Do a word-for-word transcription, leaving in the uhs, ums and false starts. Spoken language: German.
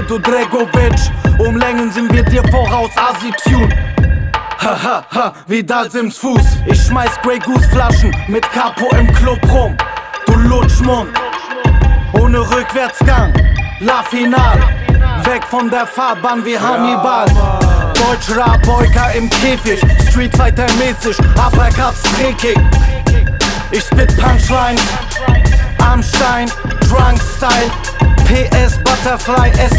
du Dregovic. Um Längen sind wir dir voraus, Asi-Tune. Haha, ha, Vidal Sims Fuß. Ich schmeiß Grey Goose Flaschen mit Capo im Club rum. Du Lutschmund, ohne Rückwärtsgang, La Final. Weg von der Fahrbahn wie Hannibal. Deutsch-Rap, Boyka im Käfig, Street Fighter mäßig, Uppercuts, Drehkick. Ich spit Punchlines, Armstein, Drunk Style, P S Butterfly, S